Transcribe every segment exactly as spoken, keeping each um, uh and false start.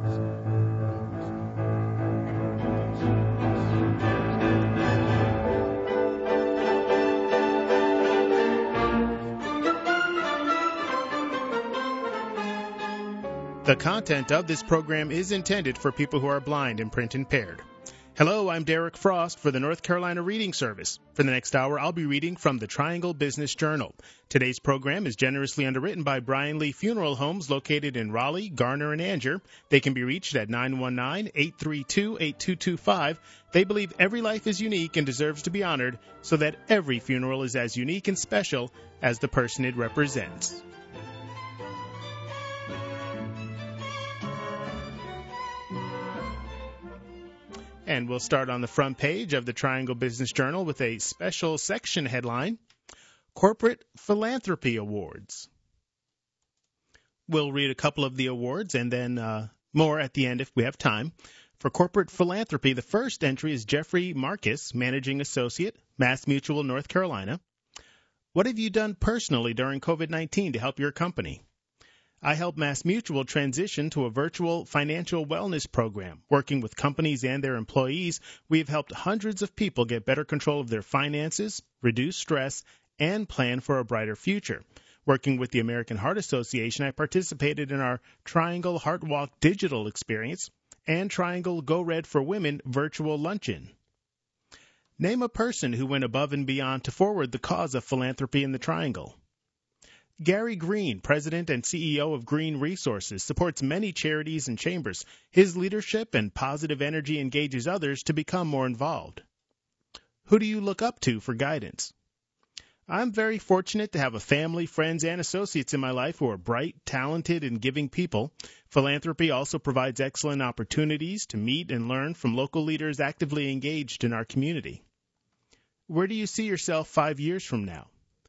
The content of this program is intended for people who are blind and print impaired. Hello, I'm Derek Frost for the North Carolina Reading Service. For the next hour, I'll be reading from the Triangle Business Journal. Today's program is generously underwritten by Brian Lee Funeral Homes located in Raleigh, Garner, and Angier. They can be reached at nine one nine, eight three two, eight two two five. They believe every life is unique and deserves to be honored, so that every funeral is as unique and special as the person it represents. And we'll start on the front page of the Triangle Business Journal with a special section headline, Corporate Philanthropy Awards. We'll read a couple of the awards and then uh, more at the end if we have time. For corporate philanthropy, the first entry is Jeffrey Marcus, Managing Associate, Mass Mutual, North Carolina. What have you done personally during covid nineteen to help your company? I helped Mass Mutual transition to a virtual financial wellness program. Working with companies and their employees, we have helped hundreds of people get better control of their finances, reduce stress, and plan for a brighter future. Working with the American Heart Association, I participated in our Triangle Heart Walk digital experience and Triangle Go Red for Women virtual luncheon. Name a person who went above and beyond to forward the cause of philanthropy in the Triangle. Gary Green, President and C E O of Green Resources, supports many charities and chambers. His leadership and positive energy engages others to become more involved. Who do you look up to for guidance? I'm very fortunate to have a family, friends, and associates in my life who are bright, talented, and giving people. Philanthropy also provides excellent opportunities to meet and learn from local leaders actively engaged in our community. Where do you see yourself five years from now?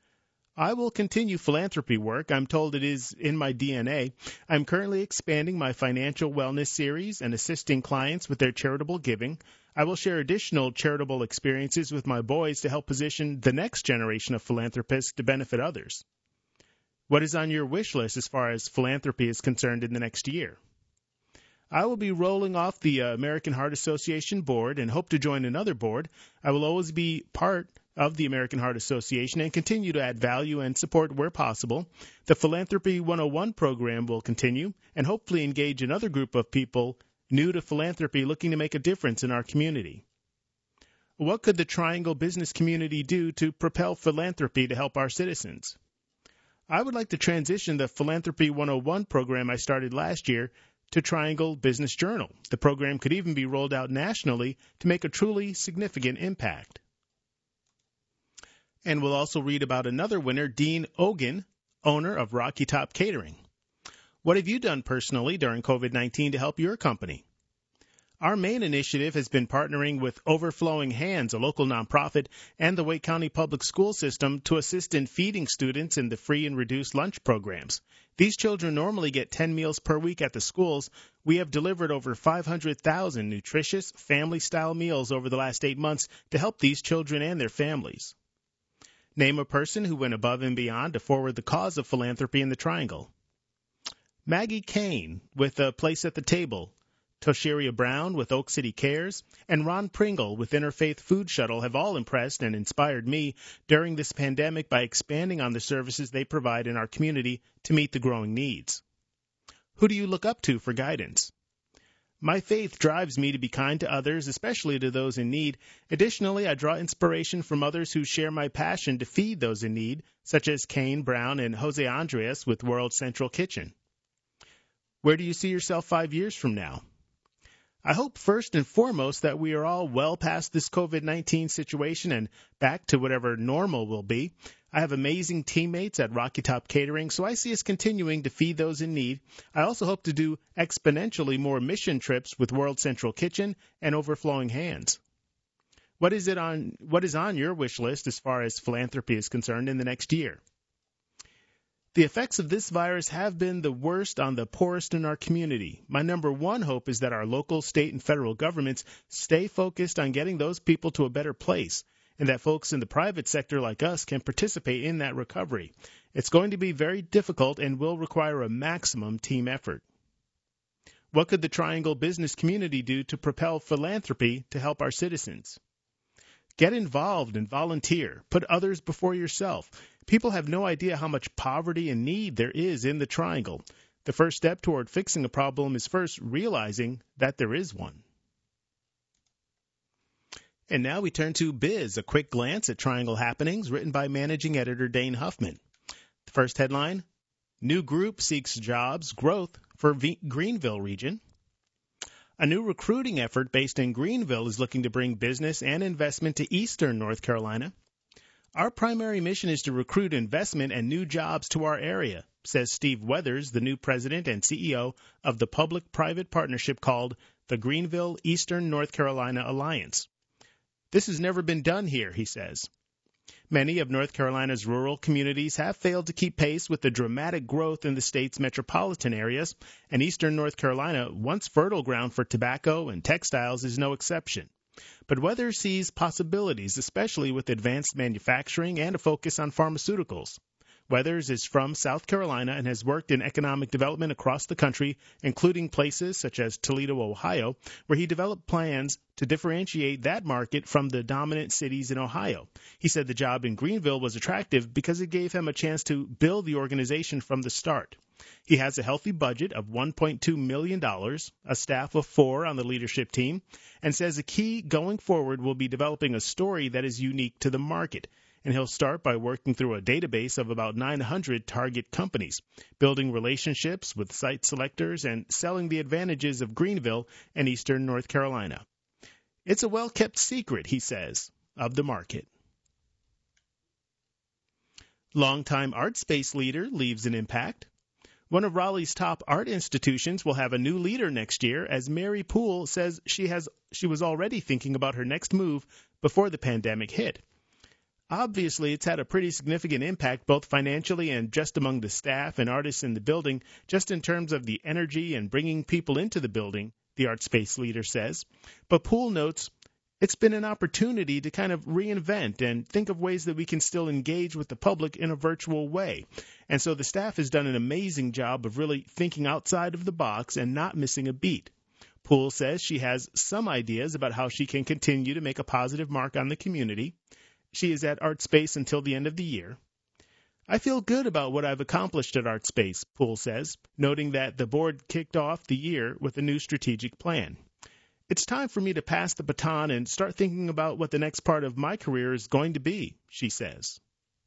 I will continue philanthropy work. I'm told it is in my D N A. I'm currently expanding my financial wellness series and assisting clients with their charitable giving. I will share additional charitable experiences with my boys to help position the next generation of philanthropists to benefit others. What is on your wish list as far as philanthropy is concerned in the next year? I will be rolling off the uh, American Heart Association board and hope to join another board. I will always be part of the American Heart Association and continue to add value and support where possible. The Philanthropy one oh one program will continue and hopefully engage another group of people new to philanthropy looking to make a difference in our community. What could the Triangle business community do to propel philanthropy to help our citizens? I would like to transition the Philanthropy one oh one program I started last year to Triangle Business Journal. The program could even be rolled out nationally to make a truly significant impact. And we'll also read about another winner, Dean Ogan, owner of Rocky Top Catering. What have you done personally during covid nineteen to help your company? Our main initiative has been partnering with Overflowing Hands, a local nonprofit, and the Wake County Public School System to assist in feeding students in the free and reduced lunch programs. These children normally get ten meals per week at the schools. We have delivered over five hundred thousand nutritious, family-style meals over the last eight months to help these children and their families. Name a person who went above and beyond to forward the cause of philanthropy in the Triangle. Maggie Kane with A Place at the Table, Toshiria Brown with Oak City Cares, and Ron Pringle with Interfaith Food Shuttle have all impressed and inspired me during this pandemic by expanding on the services they provide in our community to meet the growing needs. Who do you look up to for guidance? My faith drives me to be kind to others, especially to those in need. Additionally, I draw inspiration from others who share my passion to feed those in need, such as Kane Brown and Jose Andres with World Central Kitchen. Where do you see yourself five years from now? I hope first and foremost that we are all well past this covid nineteen situation and back to whatever normal will be. I have amazing teammates at Rocky Top Catering, so I see us continuing to feed those in need. I also hope to do exponentially more mission trips with World Central Kitchen and Overflowing Hands. What is it on what is on your wish list as far as philanthropy is concerned in the next year? The effects of this virus have been the worst on the poorest in our community. My number one hope is that our local, state, and federal governments stay focused on getting those people to a better place, and that folks in the private sector like us can participate in that recovery. It's going to be very difficult and will require a maximum team effort. What could the Triangle business community do to propel philanthropy to help our citizens? Get involved and volunteer. Put others before yourself. People have no idea how much poverty and need there is in the Triangle. The first step toward fixing a problem is first realizing that there is one. And now we turn to Biz, a quick glance at Triangle happenings, written by managing editor Dane Huffman. The first headline, New Group Seeks Jobs Growth for v- Greenville Region. A new recruiting effort based in Greenville is looking to bring business and investment to eastern North Carolina. Our primary mission is to recruit investment and new jobs to our area, says Steve Weathers, the new president and C E O of the public-private partnership called the Greenville Eastern North Carolina Alliance. This has never been done here, he says. Many of North Carolina's rural communities have failed to keep pace with the dramatic growth in the state's metropolitan areas, and eastern North Carolina, once fertile ground for tobacco and textiles, is no exception. But Weathers sees possibilities, especially with advanced manufacturing and a focus on pharmaceuticals. Weathers is from South Carolina and has worked in economic development across the country, including places such as Toledo, Ohio, where he developed plans to differentiate that market from the dominant cities in Ohio. He said the job in Greenville was attractive because it gave him a chance to build the organization from the start. He has a healthy budget of one point two million dollars, a staff of four on the leadership team, and says a key going forward will be developing a story that is unique to the market. And he'll start by working through a database of about nine hundred target companies, building relationships with site selectors, and selling the advantages of Greenville and eastern North Carolina. It's a well-kept secret, he says, of the market. Longtime ArtSpace leader leaves an impact. One of Raleigh's top art institutions will have a new leader next year, as Mary Poole says she has she was already thinking about her next move before the pandemic hit. Obviously, it's had a pretty significant impact both financially and just among the staff and artists in the building, just in terms of the energy and bringing people into the building, the ArtSpace leader says. But Poole notes, it's been an opportunity to kind of reinvent and think of ways that we can still engage with the public in a virtual way. And so the staff has done an amazing job of really thinking outside of the box and not missing a beat. Poole says she has some ideas about how she can continue to make a positive mark on the community. She is at ArtSpace until the end of the year. I feel good about what I've accomplished at ArtSpace, Poole says, noting that the board kicked off the year with a new strategic plan. It's time for me to pass the baton and start thinking about what the next part of my career is going to be, she says.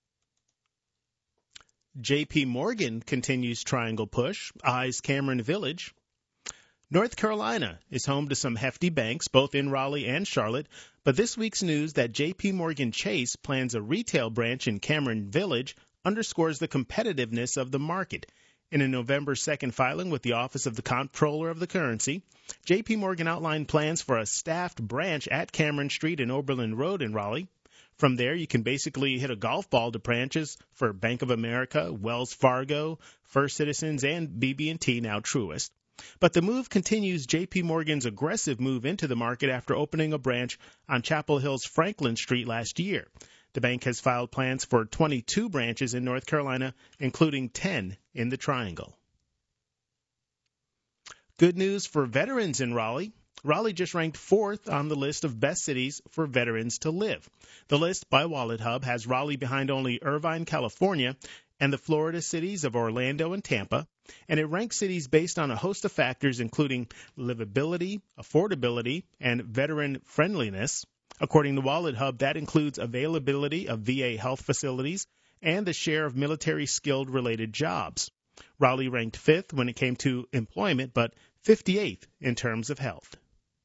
J P. Morgan continues Triangle push, eyes Cameron Village. North Carolina is home to some hefty banks, both in Raleigh and Charlotte, but this week's news that J P. Morgan Chase plans a retail branch in Cameron Village underscores the competitiveness of the market. In a November second filing with the Office of the Comptroller of the Currency, J P. Morgan outlined plans for a staffed branch at Cameron Street and Oberlin Road in Raleigh. From there, you can basically hit a golf ball to branches for Bank of America, Wells Fargo, First Citizens, and B B and T, now Truist. But the move continues J P. Morgan's aggressive move into the market after opening a branch on Chapel Hill's Franklin Street last year. The bank has filed plans for twenty-two branches in North Carolina, including ten in the Triangle. Good news for veterans in Raleigh. Raleigh just ranked fourth on the list of best cities for veterans to live. The list by WalletHub has Raleigh behind only Irvine, California, and the Florida cities of Orlando and Tampa, and it ranks cities based on a host of factors including livability, affordability, and veteran friendliness. According to WalletHub, that includes availability of V A health facilities and the share of military skilled-related jobs. Raleigh ranked fifth when it came to employment, but fifty-eighth in terms of health.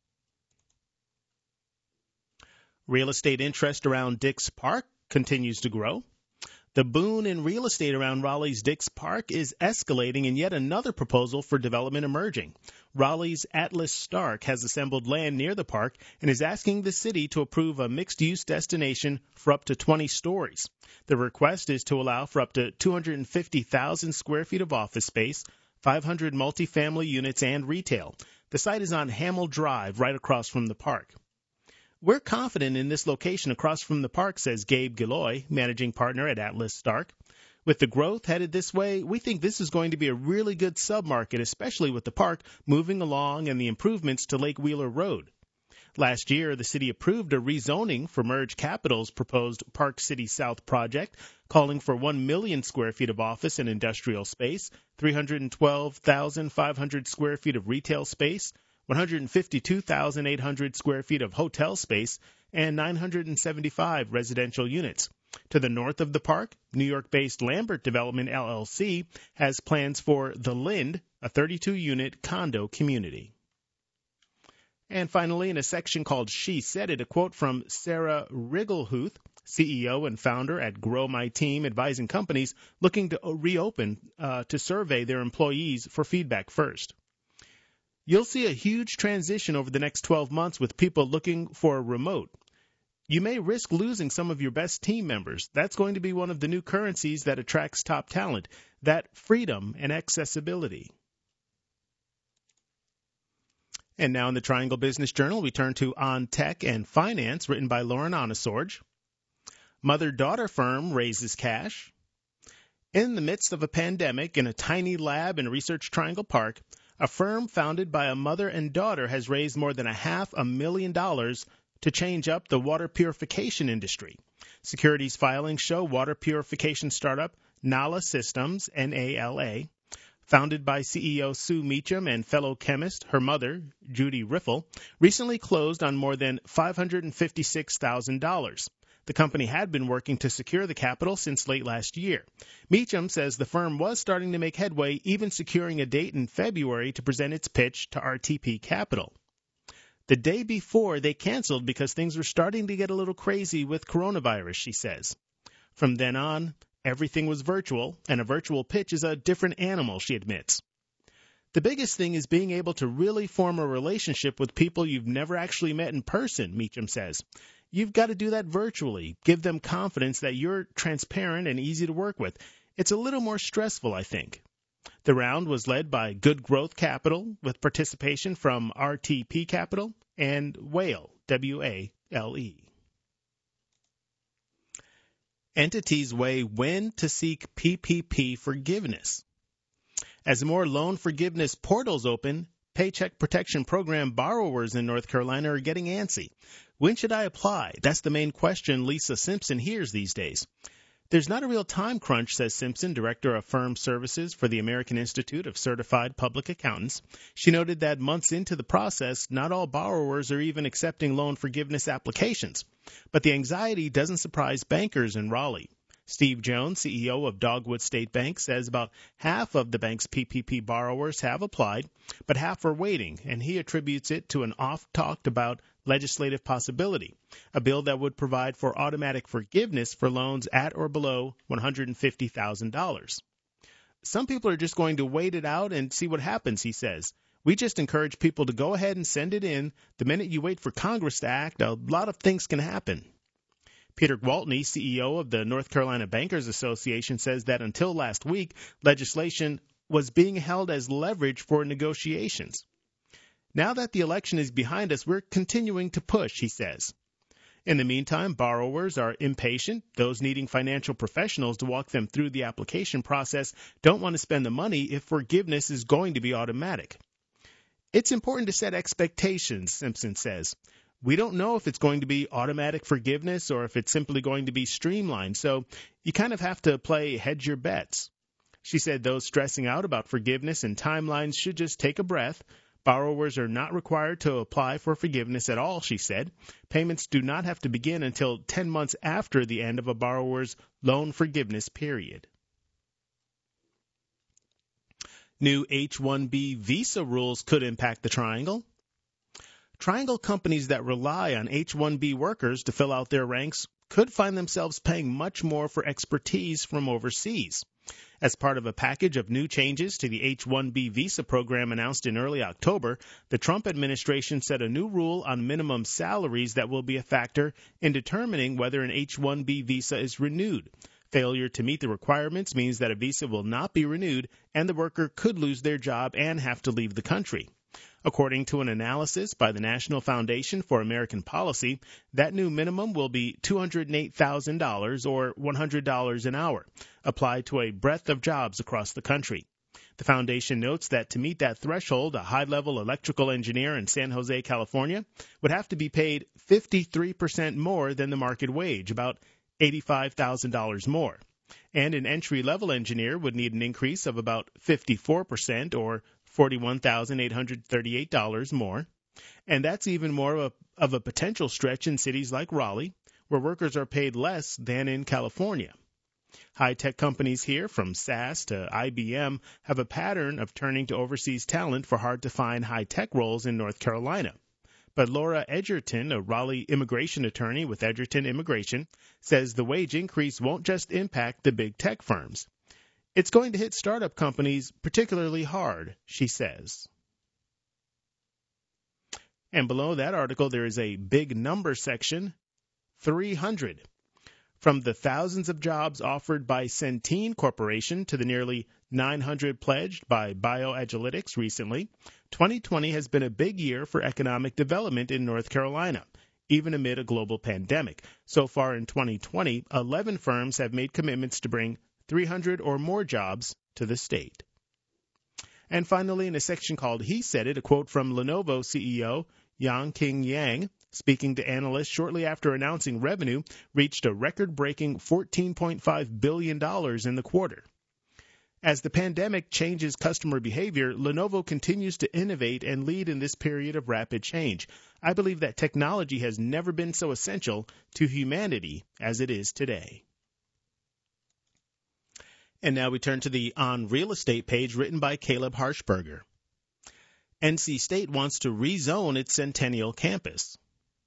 Real estate interest around Dix Park continues to grow. The boom in real estate around Raleigh's Dix Park is escalating, and yet another proposal for development emerging. Raleigh's Atlas Stark has assembled land near the park and is asking the city to approve a mixed-use destination for up to twenty stories. The request is to allow for up to two hundred fifty thousand square feet of office space, five hundred multifamily units, and retail. The site is on Hamill Drive, right across from the park. We're confident in this location across from the park, says Gabe Gilloy, managing partner at Atlas Stark. With the growth headed this way, we think this is going to be a really good submarket, especially with the park moving along and the improvements to Lake Wheeler Road. Last year, the city approved a rezoning for Merge Capital's proposed Park City South project, calling for one million square feet of office and industrial space, three hundred twelve thousand five hundred square feet of retail space, one hundred fifty-two thousand eight hundred square feet of hotel space, and nine hundred seventy-five residential units. To the north of the park, New York-based Lambert Development L L C has plans for The Lind, a thirty-two unit condo community. And finally, in a section called She Said It, a quote from Sarah Rigglehuth, C E O and founder at Grow My Team, advising companies looking to reopen uh, to survey their employees for feedback first. You'll see a huge transition over the next twelve months with people looking for a remote. You may risk losing some of your best team members. That's going to be one of the new currencies that attracts top talent, that freedom and accessibility. And now in the Triangle Business Journal, we turn to On Tech and Finance, written by Lauren Onesorge. Mother-daughter firm raises cash. In the midst of a pandemic in a tiny lab in Research Triangle Park, a firm founded by a mother and daughter has raised more than a half a million dollars to change up the water purification industry. Securities filings show water purification startup Nala Systems, N A L A, founded by C E O Sue Meacham and fellow chemist, her mother, Judy Riffle, recently closed on more than five hundred fifty-six thousand dollars. The company had been working to secure the capital since late last year. Meacham says the firm was starting to make headway, even securing a date in February to present its pitch to R T P Capital. The day before, they canceled because things were starting to get a little crazy with coronavirus, she says. From then on, everything was virtual, and a virtual pitch is a different animal, she admits. The biggest thing is being able to really form a relationship with people you've never actually met in person, Meacham says. You've got to do that virtually. Give them confidence that you're transparent and easy to work with. It's a little more stressful, I think. The round was led by Good Growth Capital, with participation from R T P Capital and Whale, W A L E. Entities weigh when to seek P P P forgiveness. As more loan forgiveness portals open, Paycheck Protection Program borrowers in North Carolina are getting antsy. When should I apply? That's the main question Lisa Simpson hears these days. There's not a real time crunch, says Simpson, director of firm services for the American Institute of Certified Public Accountants. She noted that months into the process, not all borrowers are even accepting loan forgiveness applications. But the anxiety doesn't surprise bankers in Raleigh. Steve Jones, C E O of Dogwood State Bank, says about half of the bank's P P P borrowers have applied, but half are waiting, and he attributes it to an oft-talked about legislative possibility, a bill that would provide for automatic forgiveness for loans at or below one hundred fifty thousand dollars. Some people are just going to wait it out and see what happens, he says. We just encourage people to go ahead and send it in. The minute you wait for Congress to act, a lot of things can happen. Peter Gwaltney, C E O of the North Carolina Bankers Association, says that until last week, legislation was being held as leverage for negotiations. Now that the election is behind us, we're continuing to push, he says. In the meantime, borrowers are impatient. Those needing financial professionals to walk them through the application process don't want to spend the money if forgiveness is going to be automatic. It's important to set expectations, Simpson says. We don't know if it's going to be automatic forgiveness or if it's simply going to be streamlined, so you kind of have to play hedge your bets. She said those stressing out about forgiveness and timelines should just take a breath. Borrowers are not required to apply for forgiveness at all, she said. Payments do not have to begin until ten months after the end of a borrower's loan forgiveness period. New H one B visa rules could impact the Triangle. Triangle companies that rely on H one B workers to fill out their ranks could find themselves paying much more for expertise from overseas. As part of a package of new changes to the H one B visa program announced in early October, the Trump administration set a new rule on minimum salaries that will be a factor in determining whether an H one B visa is renewed. Failure to meet the requirements means that a visa will not be renewed and the worker could lose their job and have to leave the country. According to an analysis by the National Foundation for American Policy, that new minimum will be two hundred eight thousand dollars or one hundred dollars an hour, applied to a breadth of jobs across the country. The foundation notes that to meet that threshold, a high-level electrical engineer in San Jose, California, would have to be paid fifty-three percent more than the market wage, about eighty-five thousand dollars more. And an entry-level engineer would need an increase of about fifty-four percent or forty-one thousand eight hundred thirty-eight dollars more. And that's even more of a, of a potential stretch in cities like Raleigh, where workers are paid less than in California. High-tech companies here, from S A S to I B M, have a pattern of turning to overseas talent for hard-to-find high-tech roles in North Carolina. But Laura Edgerton, a Raleigh immigration attorney with Edgerton Immigration, says the wage increase won't just impact the big tech firms. It's going to hit startup companies particularly hard, she says. And below that article, there is a big number section, three hundred. From the thousands of jobs offered by Centene Corporation to the nearly nine hundred pledged by BioAgilytix recently, twenty twenty has been a big year for economic development in North Carolina, even amid a global pandemic. So far in twenty twenty, eleven firms have made commitments to bring three hundred or more jobs to the state. And finally, in a section called He Said It, a quote from Lenovo C E O Yang-King Yang, speaking to analysts shortly after announcing revenue reached a record-breaking fourteen point five billion dollars in the quarter. As the pandemic changes customer behavior, Lenovo continues to innovate and lead in this period of rapid change. I believe that technology has never been so essential to humanity as it is today. And now we turn to the On Real Estate page written by Caleb Harshberger. N C State wants to rezone its Centennial campus.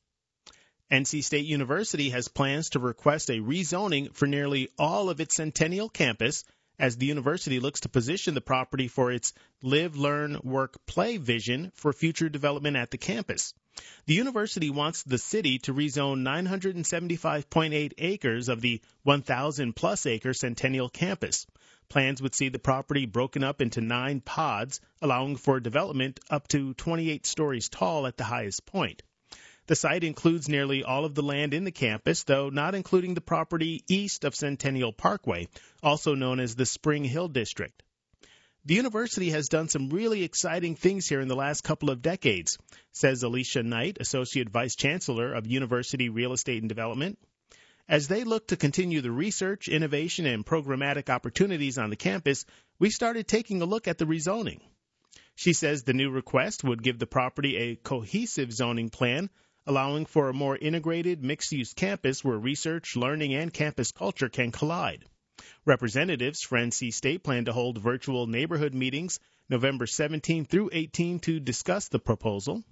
N C State University has plans to request a rezoning for nearly all of its Centennial campus as the university looks to position the property for its live, learn, work, play vision for future development at the campus. The university wants the city to rezone nine hundred seventy-five point eight acres of the one thousand plus acre Centennial campus. Plans would see the property broken up into nine pods, allowing for development up to twenty-eight stories tall at the highest point. The site includes nearly all of the land in the campus, though not including the property east of Centennial Parkway, also known as the Spring Hill District. The university has done some really exciting things here in the last couple of decades, says Alicia Knight, Associate Vice Chancellor of University Real Estate and Development. As they look to continue the research, innovation, and programmatic opportunities on the campus, we started taking a look at the rezoning. She says the new request would give the property a cohesive zoning plan, allowing for a more integrated, mixed-use campus where research, learning, and campus culture can collide. Representatives for N C State plan to hold virtual neighborhood meetings November seventeenth through eighteenth to discuss the proposal.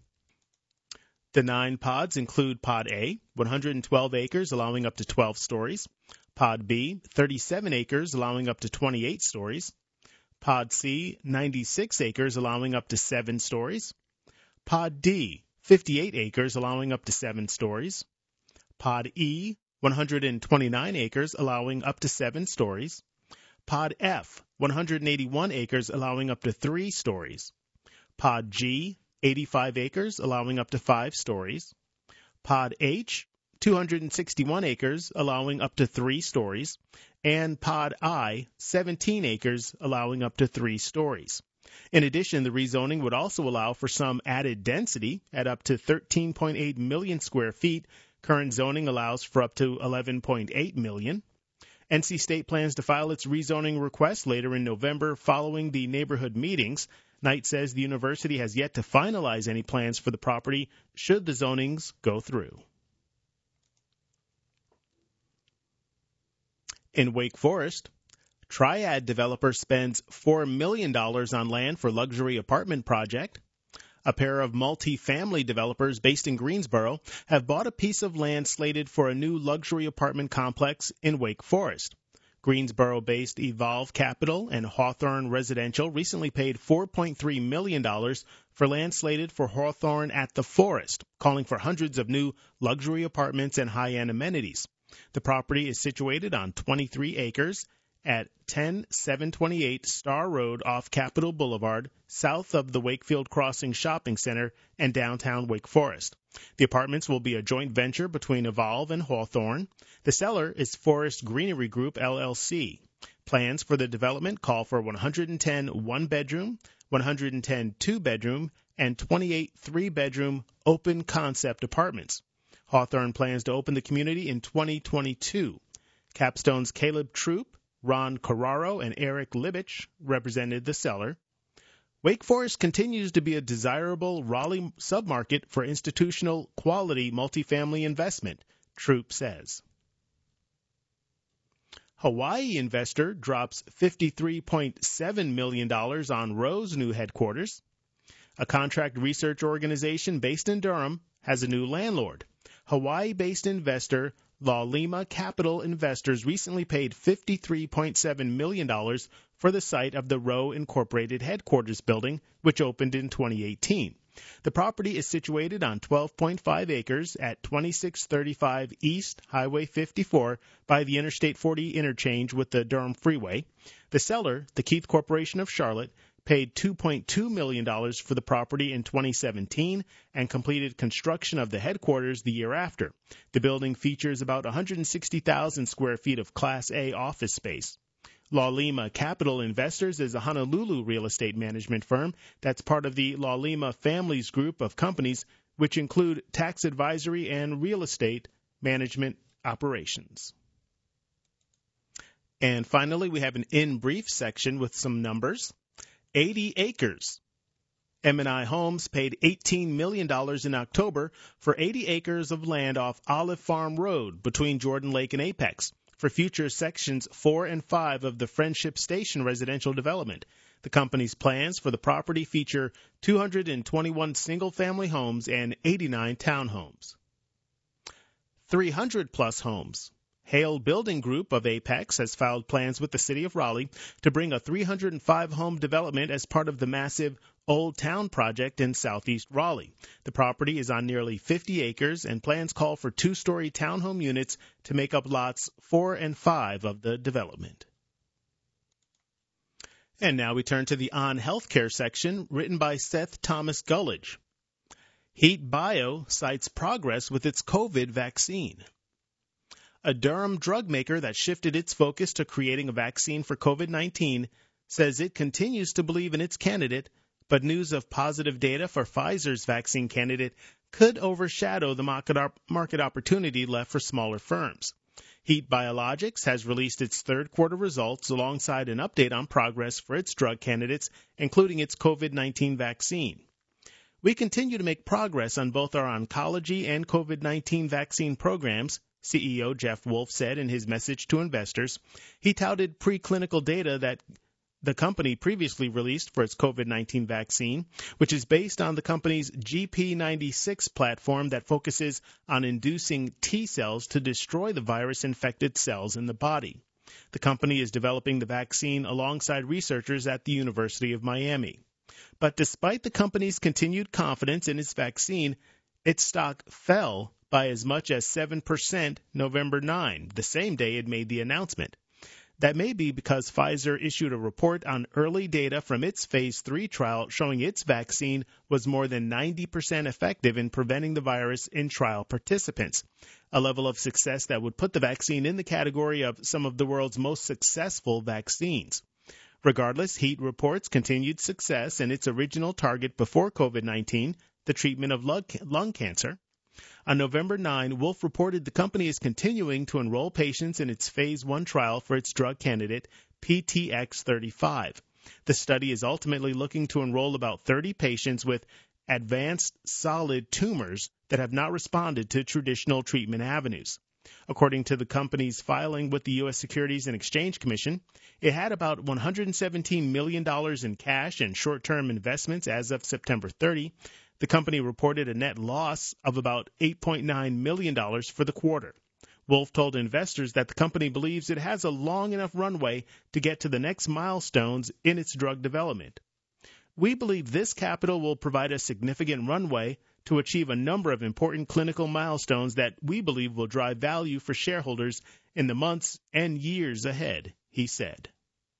The nine pods include Pod A, one hundred twelve acres, allowing up to twelve stories. Pod B, thirty-seven acres, allowing up to twenty-eight stories. Pod C, ninety-six acres, allowing up to seven stories. Pod D, fifty-eight acres, allowing up to seven stories. Pod E, one hundred twenty-nine acres, allowing up to seven stories. Pod F, one hundred eighty-one acres, allowing up to three stories. Pod G, eighty-five acres, allowing up to five stories. Pod H, two hundred sixty-one acres, allowing up to three stories. And Pod I, seventeen acres, allowing up to three stories. In addition, the rezoning would also allow for some added density at up to thirteen point eight million square feet. Current zoning allows for up to eleven point eight million. N C State plans to file its rezoning request later in November following the neighborhood meetings. Knight says the university has yet to finalize any plans for the property should the zonings go through. In Wake Forest, Triad developer spends four million dollars on land for luxury apartment project. A pair of multi-family developers based in Greensboro have bought a piece of land slated for a new luxury apartment complex in Wake Forest. Greensboro-based Evolve Capital and Hawthorne Residential recently paid four point three million dollars for land slated for Hawthorne at the Forest, calling for hundreds of new luxury apartments and high-end amenities. The property is situated on twenty-three acres at ten seven twenty-eight Star Road off Capitol Boulevard, south of the Wakefield Crossing Shopping Center and downtown Wake Forest. The apartments will be a joint venture between Evolve and Hawthorne. The seller is Forest Greenery Group, L L C. Plans for the development call for one hundred ten one-bedroom, one hundred ten two-bedroom, and twenty-eight three-bedroom open-concept apartments. Hawthorne plans to open the community in twenty twenty-two. Capstone's Caleb Troop, Ron Carraro, and Eric Libich represented the seller. Wake Forest continues to be a desirable Raleigh submarket for institutional quality multifamily investment, Troop says. Hawaii investor drops fifty-three point seven million dollars on Roe's new headquarters. A contract research organization based in Durham has a new landlord. Hawaii-based investor Laulima Capital Investors recently paid fifty-three point seven million dollars for the site of the Roe Incorporated headquarters building, which opened in twenty eighteen. The property is situated on twelve point five acres at twenty-six thirty-five East Highway fifty-four by the Interstate forty interchange with the Durham Freeway. The seller, the Keith Corporation of Charlotte, paid two point two million dollars for the property in twenty seventeen and completed construction of the headquarters the year after. The building features about one hundred sixty thousand square feet of Class A office space. Laulima Capital Investors is a Honolulu real estate management firm that's part of the Laulima Families Group of companies, which include tax advisory and real estate management operations. And finally, we have an in brief section with some numbers. eighty acres. M and I Homes paid eighteen million dollars in October for eighty acres of land off Olive Farm Road between Jordan Lake and Apex for future sections four and five of the Friendship Station residential development. The company's plans for the property feature two hundred twenty-one single-family homes and eighty-nine townhomes. three hundred plus homes. Hale Building Group of Apex has filed plans with the City of Raleigh to bring a three hundred five home development as part of the massive Old Town project in southeast Raleigh. The property is on nearly fifty acres, and plans call for two-story townhome units to make up lots four and five of the development. And now we turn to the On Healthcare section, written by Seth Thomas Gullidge. Heat Bio cites progress with its COVID vaccine. A Durham drug maker that shifted its focus to creating a vaccine for COVID nineteen says it continues to believe in its candidate, but news of positive data for Pfizer's vaccine candidate could overshadow the market, op- market opportunity left for smaller firms. Heat Biologics has released its third quarter results alongside an update on progress for its drug candidates, including its COVID nineteen vaccine. We continue to make progress on both our oncology and COVID nineteen vaccine programs, C E O Jeff Wolf said in his message to investors. He touted preclinical data that the company previously released for its COVID nineteen vaccine, which is based on the company's G P ninety-six platform that focuses on inducing T cells to destroy the virus-infected cells in the body. The company is developing the vaccine alongside researchers at the University of Miami. But despite the company's continued confidence in its vaccine, its stock fell by as much as seven percent November ninth, the same day it made the announcement. That may be because Pfizer issued a report on early data from its phase three trial showing its vaccine was more than ninety percent effective in preventing the virus in trial participants, a level of success that would put the vaccine in the category of some of the world's most successful vaccines. Regardless, Heat reports continued success in its original target before COVID nineteen, the treatment of lung cancer. On November ninth, Wolf reported the company is continuing to enroll patients in its phase one trial for its drug candidate, P T X thirty-five. The study is ultimately looking to enroll about thirty patients with advanced solid tumors that have not responded to traditional treatment avenues. According to the company's filing with the U S Securities and Exchange Commission, it had about one hundred seventeen million dollars in cash and short-term investments as of September thirtieth. The company reported a net loss of about eight point nine million dollars for the quarter. Wolf told investors that the company believes it has a long enough runway to get to the next milestones in its drug development. We believe this capital will provide a significant runway to achieve a number of important clinical milestones that we believe will drive value for shareholders in the months and years ahead, he said.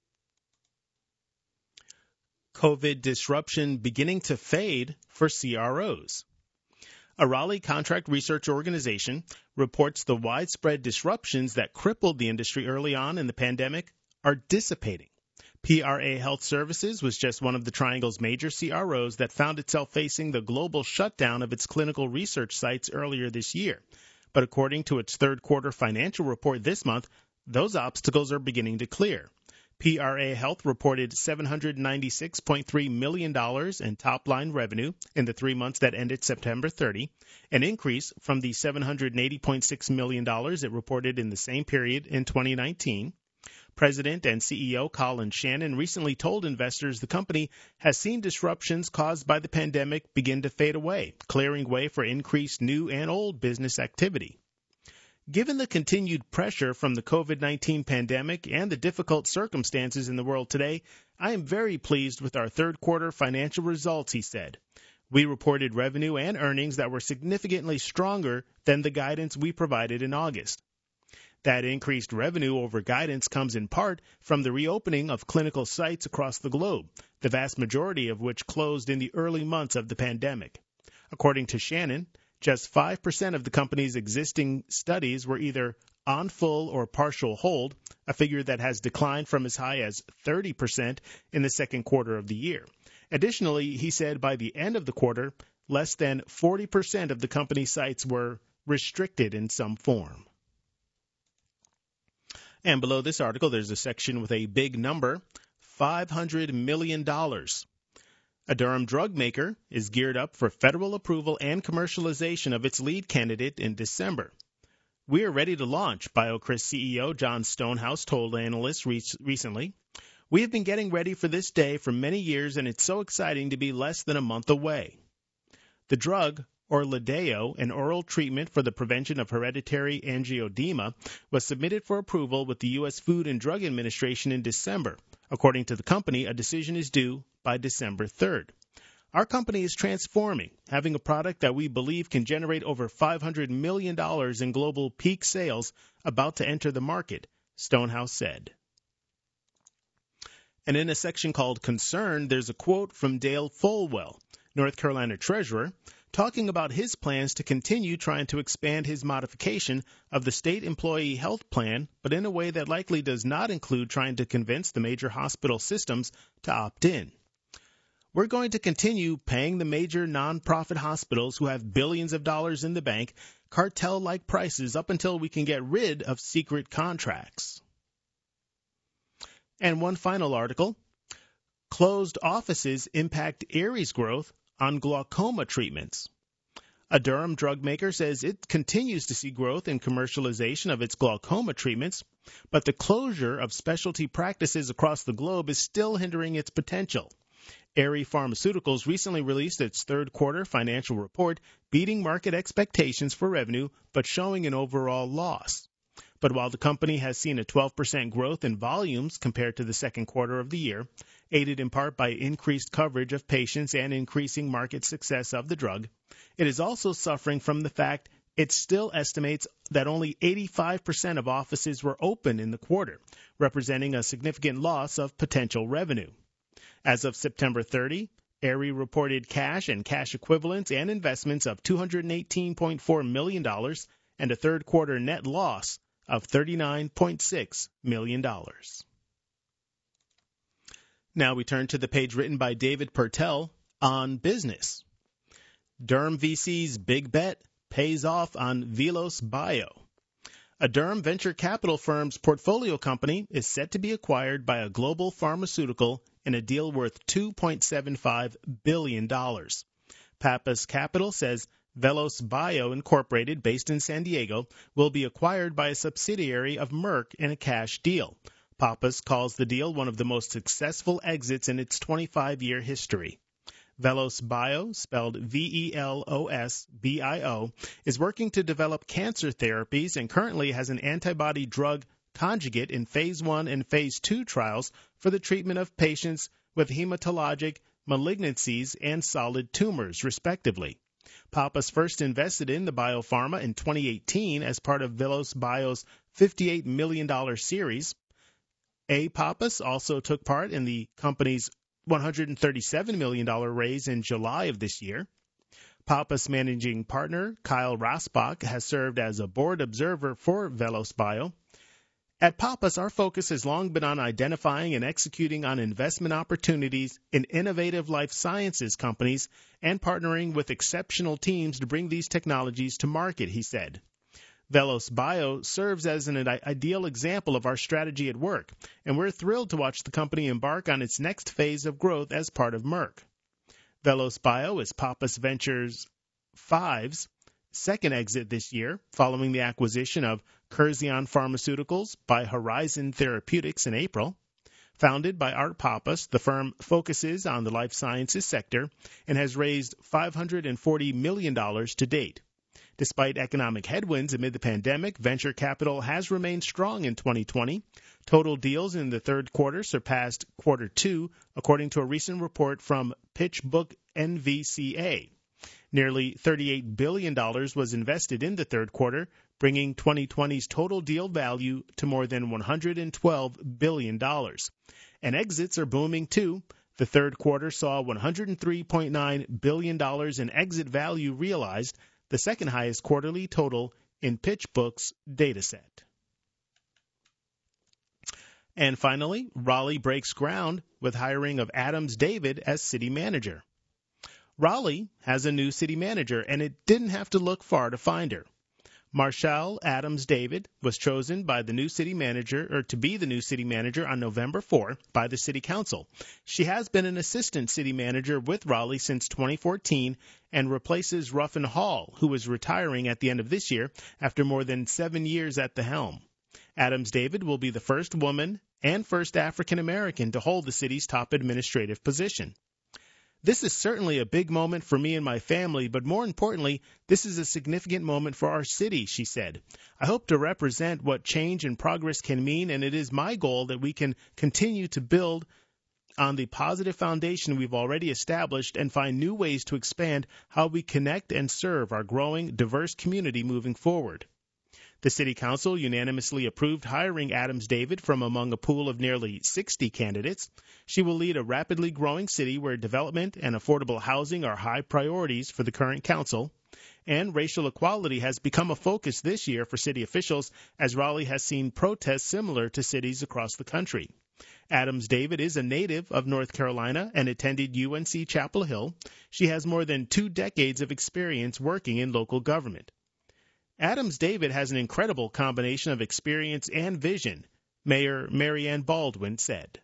COVID disruption beginning to fade for C R Os. A Raleigh contract research organization reports the widespread disruptions that crippled the industry early on in the pandemic are dissipating. P R A Health Services was just one of the Triangle's major C R Os that found itself facing the global shutdown of its clinical research sites earlier this year. But according to its third quarter financial report this month, those obstacles are beginning to clear. P R A Health reported seven hundred ninety-six point three million dollars in top-line revenue in the three months that ended September thirtieth, an increase from the seven hundred eighty point six million dollars it reported in the same period in twenty nineteen. President and C E O Colin Shannon recently told investors the company has seen disruptions caused by the pandemic begin to fade away, clearing way for increased new and old business activity. Given the continued pressure from the COVID nineteen pandemic and the difficult circumstances in the world today, I am very pleased with our third quarter financial results, he said. We reported revenue and earnings that were significantly stronger than the guidance we provided in August. That increased revenue over guidance comes in part from the reopening of clinical sites across the globe, the vast majority of which closed in the early months of the pandemic. According to Shannon, just five percent of the company's existing studies were either on full or partial hold, a figure that has declined from as high as thirty percent in the second quarter of the year. Additionally, he said by the end of the quarter, less than forty percent of the company's sites were restricted in some form. And below this article, there's a section with a big number, five hundred million dollars. A Durham drug maker is geared up for federal approval and commercialization of its lead candidate in December. We are ready to launch, BioCryst C E O John Stonehouse told analysts re- recently. We have been getting ready for this day for many years, and it's so exciting to be less than a month away. The drug, Orladeyo, an oral treatment for the prevention of hereditary angioedema, was submitted for approval with the U S Food and Drug Administration in December. According to the company, a decision is due by December third. Our company is transforming, having a product that we believe can generate over five hundred million dollars in global peak sales about to enter the market, Stonehouse said. And in a section called Concern, there's a quote from Dale Folwell, North Carolina Treasurer, talking about his plans to continue trying to expand his modification of the state employee health plan, but in a way that likely does not include trying to convince the major hospital systems to opt in. We're going to continue paying the major nonprofit hospitals who have billions of dollars in the bank cartel-like prices up until we can get rid of secret contracts. And one final article, closed offices impact Ares growth on glaucoma treatments. A Durham drug maker says it continues to see growth in commercialization of its glaucoma treatments, but the closure of specialty practices across the globe is still hindering its potential. Aerie Pharmaceuticals recently released its third quarter financial report, beating market expectations for revenue, but showing an overall loss. But while the company has seen a twelve percent growth in volumes compared to the second quarter of the year, aided in part by increased coverage of patients and increasing market success of the drug, it is also suffering from the fact it still estimates that only eighty-five percent of offices were open in the quarter, representing a significant loss of potential revenue. As of September thirtieth, Aerie reported cash and cash equivalents and investments of two hundred eighteen point four million dollars and a third quarter net loss of thirty-nine point six million dollars. Now we turn to the page written by David Pertell on business. Durham V C's big bet pays off on Velos Bio. A Durham venture capital firm's portfolio company is set to be acquired by a global pharmaceutical in a deal worth two point seven five billion dollars. Pappas Capital says Velos Bio Incorporated, based in San Diego, will be acquired by a subsidiary of Merck in a cash deal. Pappas calls the deal one of the most successful exits in its twenty-five-year history. Velos Bio, spelled V E L O S B I O, is working to develop cancer therapies and currently has an antibody drug conjugate in phase one and phase two trials for the treatment of patients with hematologic malignancies and solid tumors, respectively. Pappas first invested in the biopharma in twenty eighteen as part of Velos Bio's fifty-eight million dollars series. A. Pappas also took part in the company's one hundred thirty-seven million dollars raise in July of this year. Pappas managing partner Kyle Rasbach has served as a board observer for Velos Bio. At Pappas, our focus has long been on identifying and executing on investment opportunities in innovative life sciences companies and partnering with exceptional teams to bring these technologies to market, he said. Velos Bio serves as an ideal example of our strategy at work, and we're thrilled to watch the company embark on its next phase of growth as part of Merck. Velos Bio is Pappas Ventures Five's second exit this year, following the acquisition of Curzion Pharmaceuticals by Horizon Therapeutics in April. Founded by Art Pappas, the firm focuses on the life sciences sector and has raised five hundred forty million dollars to date. Despite economic headwinds amid the pandemic, venture capital has remained strong in twenty twenty. Total deals in the third quarter surpassed quarter two, according to a recent report from PitchBook N V C A. Nearly thirty-eight billion dollars was invested in the third quarter, bringing twenty twenty's total deal value to more than one hundred twelve billion dollars. And exits are booming, too. The third quarter saw one hundred three point nine billion dollars in exit value realized, the second highest quarterly total in PitchBook's dataset. And finally, Raleigh breaks ground with hiring of Adams David as city manager. Raleigh has a new city manager, and it didn't have to look far to find her. Marshall Adams David was chosen by the new city manager, or to be the new city manager on November fourth by the city council. She has been an assistant city manager with Raleigh since twenty fourteen and replaces Ruffin Hall, who is retiring at the end of this year after more than seven years at the helm. Adams David will be the first woman and first African American to hold the city's top administrative position. This is certainly a big moment for me and my family, but more importantly, this is a significant moment for our city, she said. I hope to represent what change and progress can mean, and it is my goal that we can continue to build on the positive foundation we've already established and find new ways to expand how we connect and serve our growing, diverse community moving forward. The City Council unanimously approved hiring Adams David from among a pool of nearly sixty candidates. She will lead a rapidly growing city where development and affordable housing are high priorities for the current council. And racial equality has become a focus this year for city officials as Raleigh has seen protests similar to cities across the country. Adams David is a native of North Carolina and attended U N C Chapel Hill. She has more than two decades of experience working in local government. Adams David has an incredible combination of experience and vision, Mayor Marianne Baldwin said.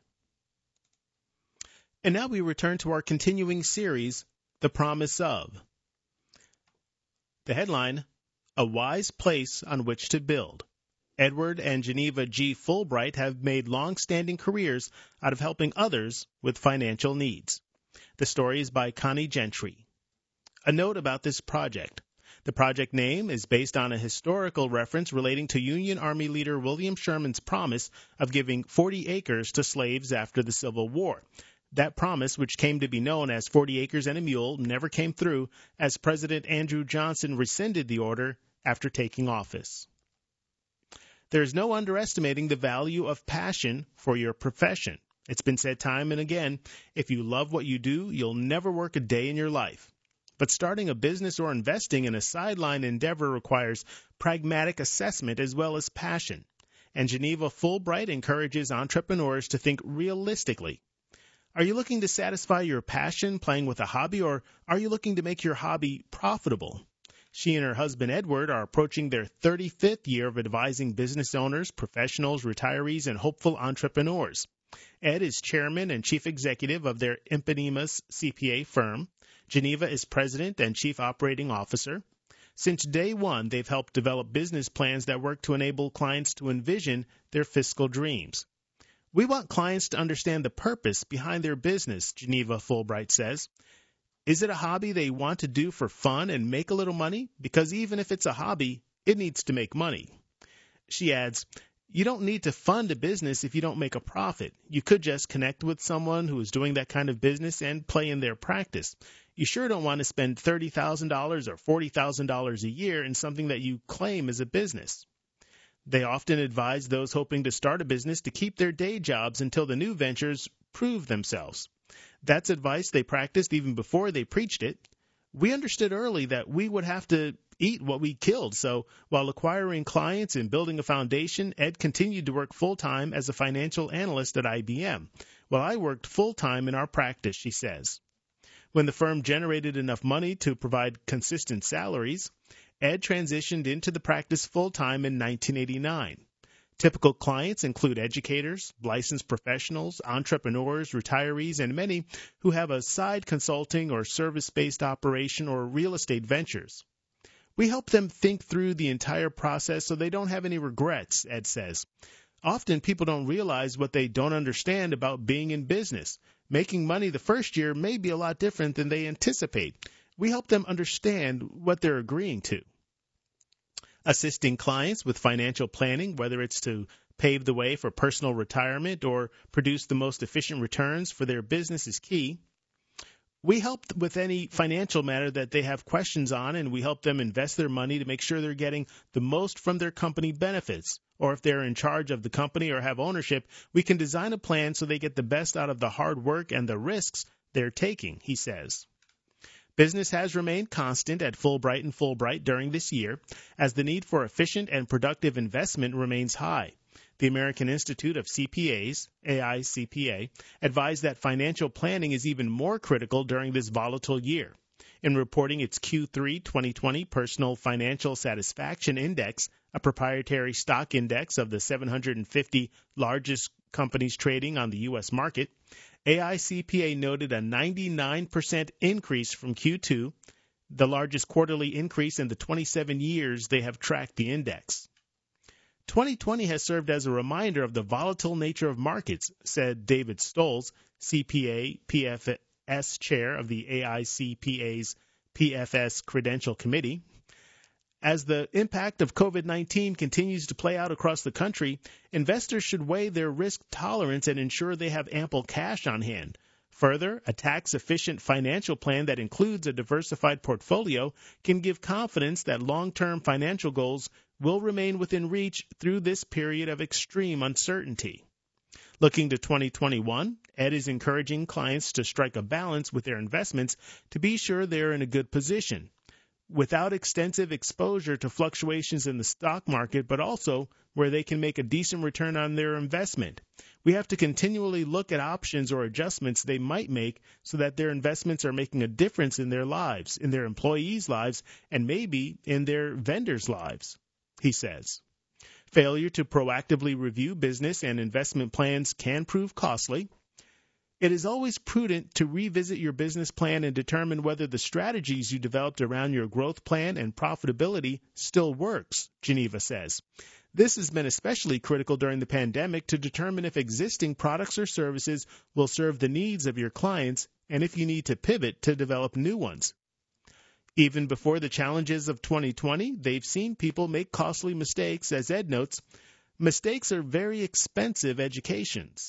And now we return to our continuing series, The Promise Of. The headline, A Wise Place on Which to Build. Edward and Geneva G. Fulbright have made long-standing careers out of helping others with financial needs. The story is by Connie Gentry. A note about this project. The project name is based on a historical reference relating to Union Army leader William Sherman's promise of giving forty acres to slaves after the Civil War. That promise, which came to be known as forty acres and a mule, never came through as President Andrew Johnson rescinded the order after taking office. There is no underestimating the value of passion for your profession. It's been said time and again, if you love what you do, you'll never work a day in your life. But starting a business or investing in a sideline endeavor requires pragmatic assessment as well as passion. And Geneva Fulbright encourages entrepreneurs to think realistically. Are you looking to satisfy your passion playing with a hobby, or are you looking to make your hobby profitable? She and her husband Edward are approaching their thirty-fifth year of advising business owners, professionals, retirees, and hopeful entrepreneurs. Ed is chairman and chief executive of their eponymous C P A firm. Geneva is president and chief operating officer. Since day one, they've helped develop business plans that work to enable clients to envision their fiscal dreams. We want clients to understand the purpose behind their business, Geneva Fulbright says. Is it a hobby they want to do for fun and make a little money? Because even if it's a hobby, it needs to make money. She adds, you don't need to fund a business if you don't make a profit. You could just connect with someone who is doing that kind of business and play in their practice. You sure don't want to spend thirty thousand dollars or forty thousand dollars a year in something that you claim is a business. They often advise those hoping to start a business to keep their day jobs until the new ventures prove themselves. That's advice they practiced even before they preached it. We understood early that we would have to eat what we killed, so while acquiring clients and building a foundation, Ed continued to work full-time as a financial analyst at I B M, while I worked full-time in our practice, she says. When the firm generated enough money to provide consistent salaries, Ed transitioned into the practice full-time in nineteen eighty-nine. Typical clients include educators, licensed professionals, entrepreneurs, retirees, and many who have a side consulting or service-based operation or real estate ventures. We help them think through the entire process so they don't have any regrets, Ed says. Often people don't realize what they don't understand about being in business. Making money the first year may be a lot different than they anticipate. We help them understand what they're agreeing to. Assisting clients with financial planning, whether it's to pave the way for personal retirement or produce the most efficient returns for their business, is key. We help with any financial matter that they have questions on, and we help them invest their money to make sure they're getting the most from their company benefits. Or if they're in charge of the company or have ownership, we can design a plan so they get the best out of the hard work and the risks they're taking, he says. Business has remained constant at Fulbright and Fulbright during this year, as the need for efficient and productive investment remains high. The American Institute of C P As, A I C P A, advised that financial planning is even more critical during this volatile year. In reporting its Q three twenty twenty Personal Financial Satisfaction Index, a proprietary stock index of the seven hundred fifty largest companies trading on the U S market, A I C P A noted a ninety-nine percent increase from Q two, the largest quarterly increase in the twenty-seven years they have tracked the index. twenty twenty has served as a reminder of the volatile nature of markets, said David Stolz, C P A P F S chair of the A I C P A's P F S Credential Committee. As the impact of COVID nineteen continues to play out across the country, investors should weigh their risk tolerance and ensure they have ample cash on hand. Further, a tax-efficient financial plan that includes a diversified portfolio can give confidence that long-term financial goals will remain within reach through this period of extreme uncertainty. Looking to twenty twenty-one, Ed is encouraging clients to strike a balance with their investments to be sure they're in a good position, without extensive exposure to fluctuations in the stock market, but also where they can make a decent return on their investment. We have to continually look at options or adjustments they might make so that their investments are making a difference in their lives, in their employees' lives, and maybe in their vendors' lives, he says. Failure to proactively review business and investment plans can prove costly. It is always prudent to revisit your business plan and determine whether the strategies you developed around your growth plan and profitability still works, Geneva says. This has been especially critical during the pandemic to determine if existing products or services will serve the needs of your clients and if you need to pivot to develop new ones. Even before the challenges of twenty twenty, they've seen people make costly mistakes, as Ed notes. Mistakes are very expensive educations.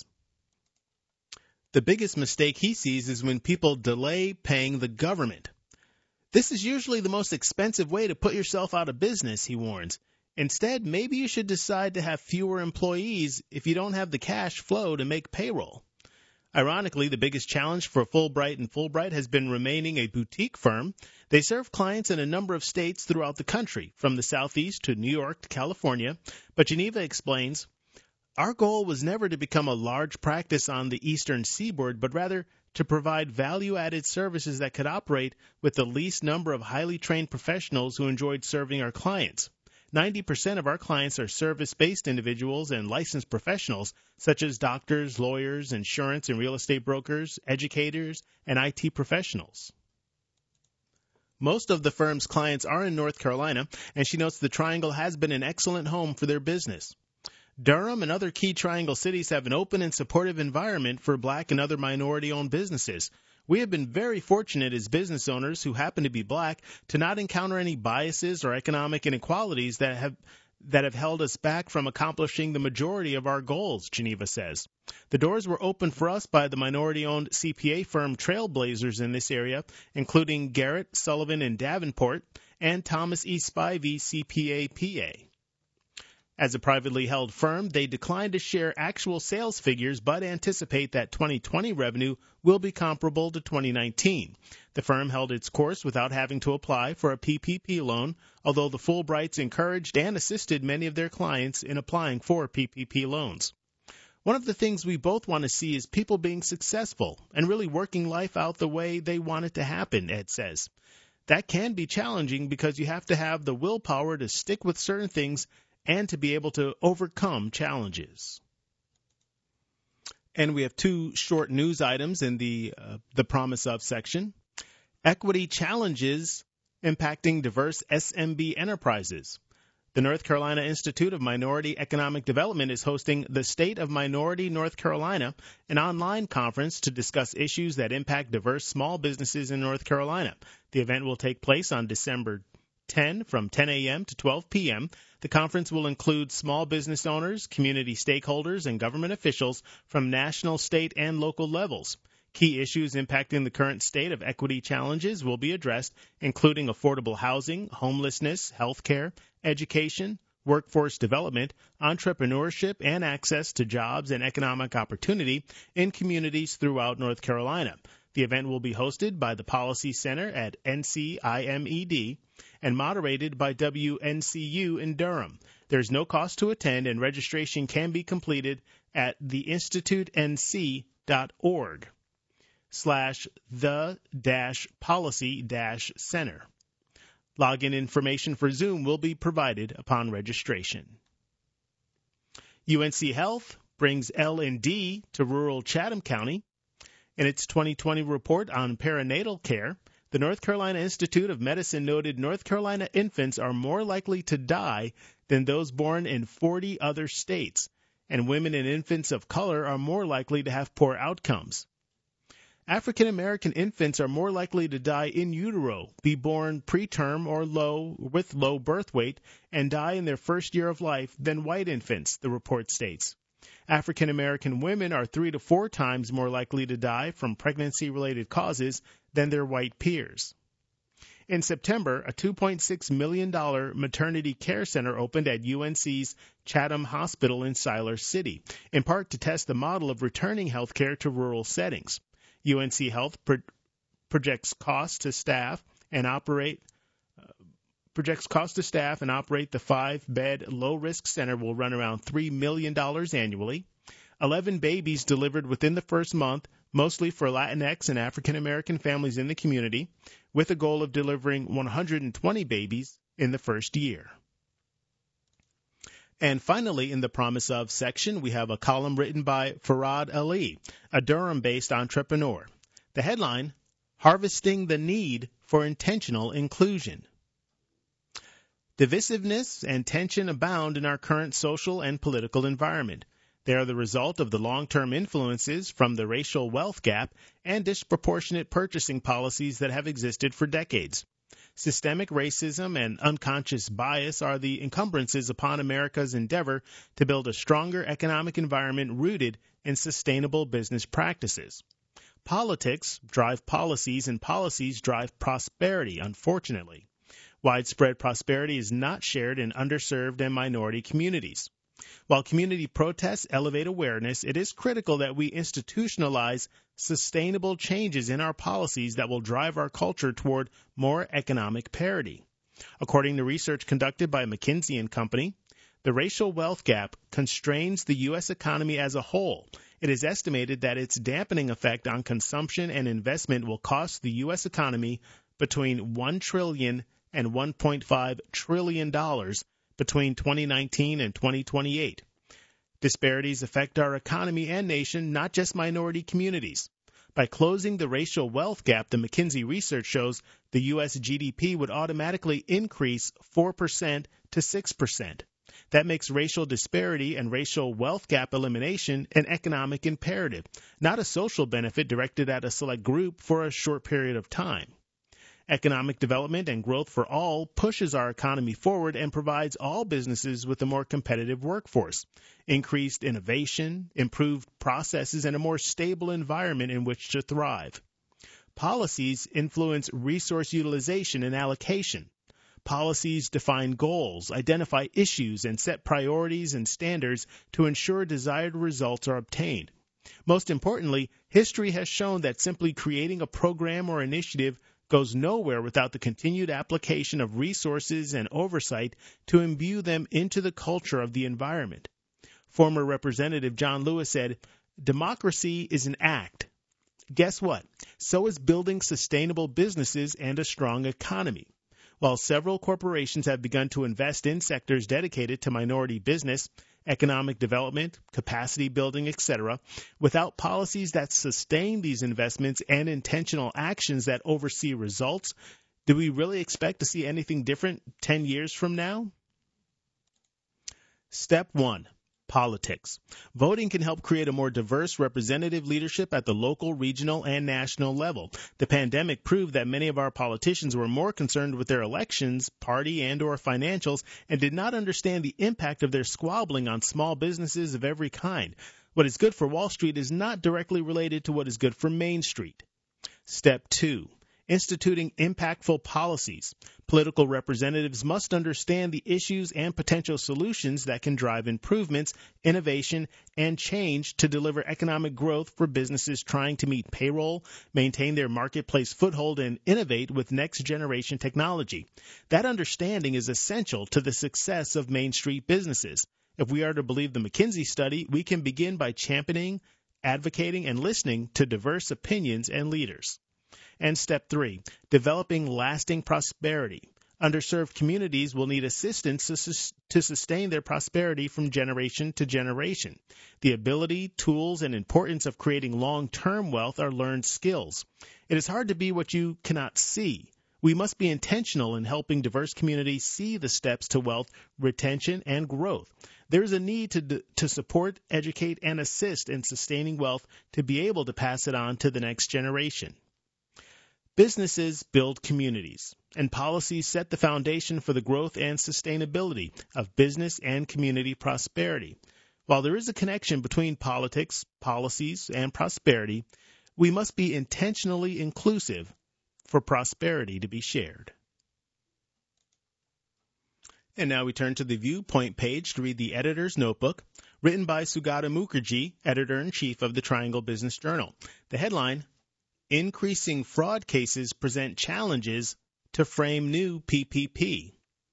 The biggest mistake he sees is when people delay paying the government. This is usually the most expensive way to put yourself out of business, he warns. Instead, maybe you should decide to have fewer employees if you don't have the cash flow to make payroll. Ironically, the biggest challenge for Fulbright and Fulbright has been remaining a boutique firm. They serve clients in a number of states throughout the country, from the Southeast to New York to California. But Geneva explains, our goal was never to become a large practice on the Eastern Seaboard, but rather to provide value-added services that could operate with the least number of highly trained professionals who enjoyed serving our clients. ninety percent of our clients are service-based individuals and licensed professionals, such as doctors, lawyers, insurance and real estate brokers, educators, and I T professionals. Most of the firm's clients are in North Carolina, and she notes the Triangle has been an excellent home for their business. Durham and other key Triangle cities have an open and supportive environment for black and other minority-owned businesses. We have been very fortunate as business owners who happen to be black to not encounter any biases or economic inequalities that have that have held us back from accomplishing the majority of our goals, Geneva says. The doors were opened for us by the minority-owned C P A firm trailblazers in this area, including Garrett, Sullivan, and Davenport, and Thomas E. Spivey, C P A P A. As a privately held firm, they declined to share actual sales figures but anticipate that twenty twenty revenue will be comparable to twenty nineteen. The firm held its course without having to apply for a P P P loan, although the Fulbrights encouraged and assisted many of their clients in applying for P P P loans. One of the things we both want to see is people being successful and really working life out the way they want it to happen, Ed says. That can be challenging because you have to have the willpower to stick with certain things and to be able to overcome challenges. And we have two short news items in the uh, the promise of section. Equity challenges impacting diverse S M B enterprises. The North Carolina Institute of Minority Economic Development is hosting the State of Minority North Carolina, an online conference to discuss issues that impact diverse small businesses in North Carolina. The event will take place on December tenth from ten a.m. to twelve p.m. The conference will include small business owners, community stakeholders, and government officials from national, state, and local levels. Key issues impacting the current state of equity challenges will be addressed, including affordable housing, homelessness, health care, education, workforce development, entrepreneurship, and access to jobs and economic opportunity in communities throughout North Carolina. The event will be hosted by the Policy Center at N C I M E D and moderated by W N C U in Durham. There's no cost to attend, and registration can be completed at theinstitutenc.org slash the dash policy dash center. Login information for Zoom will be provided upon registration. U N C Health brings L and D to rural Chatham County. In its twenty twenty report on perinatal care, the North Carolina Institute of Medicine noted North Carolina infants are more likely to die than those born in forty other states, and women and infants of color are more likely to have poor outcomes. African American infants are more likely to die in utero, be born preterm or low with low birth weight, and die in their first year of life than white infants, the report states. African American women are three to four times more likely to die from pregnancy-related causes than their white peers. In September, a two point six million dollars maternity care center opened at U N C's Chatham Hospital in Siler City, in part to test the model of returning health care to rural settings. U N C Health pro- projects costs to staff and operate uh, projects costs to staff and operate the five-bed low-risk center will run around three million dollars annually. Eleven babies delivered within the first month, mostly for Latinx and African American families in the community, with a goal of delivering one hundred twenty babies in the first year. And finally, in the Promise Of section, we have a column written by Farad Ali, a Durham-based entrepreneur. The headline, Harvesting the Need for Intentional Inclusion. Divisiveness and tension abound in our current social and political environment. They are the result of the long-term influences from the racial wealth gap and disproportionate purchasing policies that have existed for decades. Systemic racism and unconscious bias are the encumbrances upon America's endeavor to build a stronger economic environment rooted in sustainable business practices. Politics drive policies, and policies drive prosperity, unfortunately. Widespread prosperity is not shared in underserved and minority communities. While community protests elevate awareness, it is critical that we institutionalize sustainable changes in our policies that will drive our culture toward more economic parity. According to research conducted by McKinsey and Company, the racial wealth gap constrains the U S economy as a whole. It is estimated that its dampening effect on consumption and investment will cost the U S economy between one trillion dollars and one point five trillion dollars between twenty nineteen and twenty twenty-eight. Disparities affect our economy and nation, not just minority communities. By closing the racial wealth gap, the McKinsey research shows the U S G D P would automatically increase four percent to six percent. That makes racial disparity and racial wealth gap elimination an economic imperative, not a social benefit directed at a select group for a short period of time. Economic development and growth for all pushes our economy forward and provides all businesses with a more competitive workforce, increased innovation, improved processes, and a more stable environment in which to thrive. Policies influence resource utilization and allocation. Policies define goals, identify issues, and set priorities and standards to ensure desired results are obtained. Most importantly, history has shown that simply creating a program or initiative goes nowhere without the continued application of resources and oversight to imbue them into the culture of the environment. Former Representative John Lewis said, "Democracy is an act." Guess what? So is building sustainable businesses and a strong economy. While several corporations have begun to invest in sectors dedicated to minority business, economic development, capacity building, et cetera, without policies that sustain these investments and intentional actions that oversee results, do we really expect to see anything different ten years from now? Step one. Politics. Voting can help create a more diverse representative leadership at the local, regional, and national level. The pandemic proved that many of our politicians were more concerned with their elections, party, and or financials, and did not understand the impact of their squabbling on small businesses of every kind. What is good for Wall Street is not directly related to what is good for Main Street. Step two. Instituting impactful policies. Political representatives must understand the issues and potential solutions that can drive improvements, innovation, and change to deliver economic growth for businesses trying to meet payroll, maintain their marketplace foothold, and innovate with next-generation technology. That understanding is essential to the success of Main Street businesses. If we are to believe the McKinsey study, we can begin by championing, advocating, and listening to diverse opinions and leaders. And step three, developing lasting prosperity. Underserved communities will need assistance to, sus- to sustain their prosperity from generation to generation. The ability, tools, and importance of creating long-term wealth are learned skills. It is hard to be what you cannot see. We must be intentional in helping diverse communities see the steps to wealth, retention, and growth. There is a need to, to support, educate, and assist in sustaining wealth to be able to pass it on to the next generation. Businesses build communities, and policies set the foundation for the growth and sustainability of business and community prosperity. While there is a connection between politics, policies, and prosperity, we must be intentionally inclusive for prosperity to be shared. And now we turn to the Viewpoint page to read the editor's notebook, written by Sugata Mukherjee, editor-in-chief of the Triangle Business Journal. The headline, Increasing Fraud Cases Present Challenges to Frame New P P P.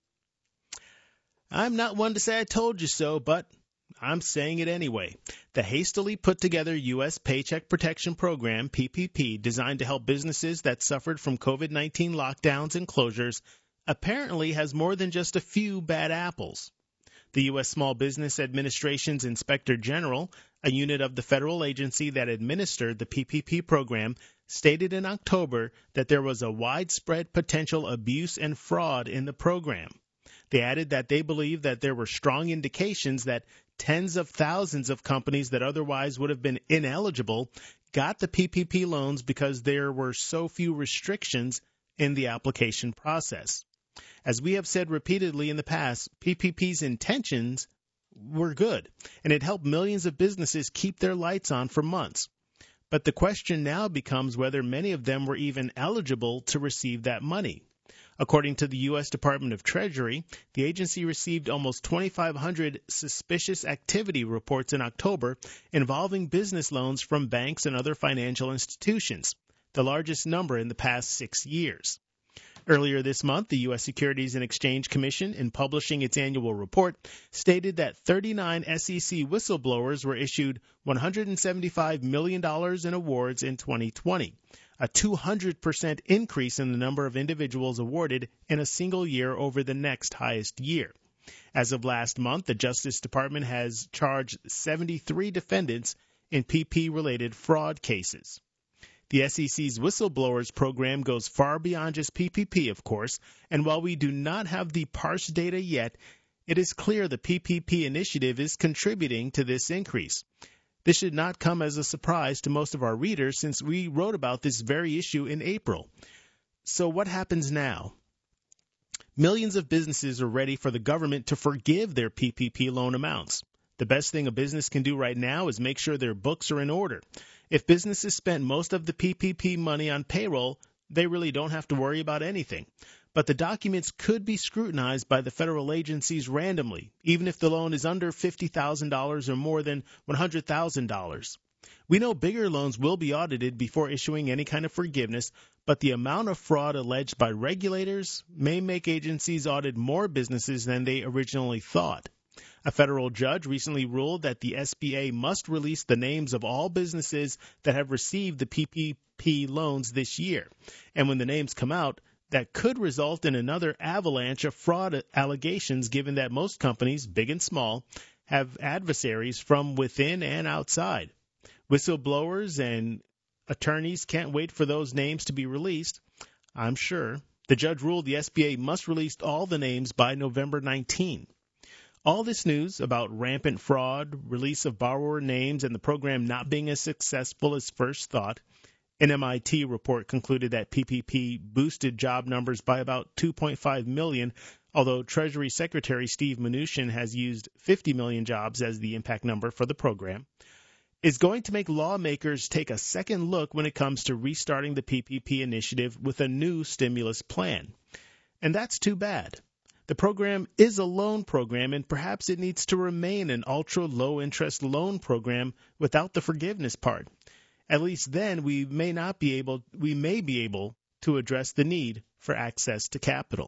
I'm not one to say I told you so, but I'm saying it anyway. The hastily put together U S Paycheck Protection Program, P P P, designed to help businesses that suffered from COVID nineteen lockdowns and closures, apparently has more than just a few bad apples. The U S Small Business Administration's Inspector General, a unit of the federal agency that administered the P P P program, stated in October that there was a widespread potential abuse and fraud in the program. They added that they believe that there were strong indications that tens of thousands of companies that otherwise would have been ineligible got the P P P loans because there were so few restrictions in the application process. As we have said repeatedly in the past, P P P's intentions were good, and it helped millions of businesses keep their lights on for months. But the question now becomes whether many of them were even eligible to receive that money. According to the U S Department of Treasury, the agency received almost twenty-five hundred suspicious activity reports in October involving business loans from banks and other financial institutions, the largest number in the past six years. Earlier this month, the U S Securities and Exchange Commission, in publishing its annual report, stated that thirty-nine S E C whistleblowers were issued one hundred seventy-five million dollars in awards in twenty twenty, a two hundred percent increase in the number of individuals awarded in a single year over the next highest year. As of last month, the Justice Department has charged seventy-three defendants in P P P-related fraud cases. The S E C's Whistleblowers program goes far beyond just P P P, of course, and while we do not have the parsed data yet, it is clear the P P P initiative is contributing to this increase. This should not come as a surprise to most of our readers since we wrote about this very issue in April. So what happens now? Millions of businesses are ready for the government to forgive their P P P loan amounts. The best thing a business can do right now is make sure their books are in order. If businesses spend most of the P P P money on payroll, they really don't have to worry about anything. but the documents could be scrutinized by the federal agencies randomly, even if the loan is under fifty thousand dollars or more than one hundred thousand dollars. We know bigger loans will be audited before issuing any kind of forgiveness, but the amount of fraud alleged by regulators may make agencies audit more businesses than they originally thought. A federal judge recently ruled that the S B A must release the names of all businesses that have received the P P P loans this year. And when the names come out, that could result in another avalanche of fraud allegations, given that most companies, big and small, have adversaries from within and outside. Whistleblowers and attorneys can't wait for those names to be released, I'm sure. The judge ruled the S B A must release all the names by November nineteenth. All this news about rampant fraud, release of borrower names, and the program not being as successful as first thought. An M I T report concluded that P P P boosted job numbers by about two point five million, although Treasury Secretary Steve Mnuchin has used fifty million jobs as the impact number for the program, is going to make lawmakers take a second look when it comes to restarting the P P P initiative with a new stimulus plan. And that's too bad. The program is a loan program, and perhaps it needs to remain an ultra-low-interest loan program without the forgiveness part. At least then we may not be able we may be able to address the need for access to capital.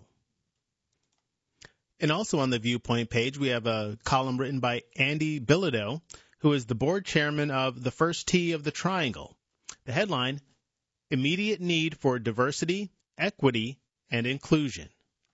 And also on the Viewpoint page, we have a column written by Andy Bilodeau, who is the board chairman of the First Tee of the Triangle. The headline, Immediate Need for Diversity, Equity, and Inclusion.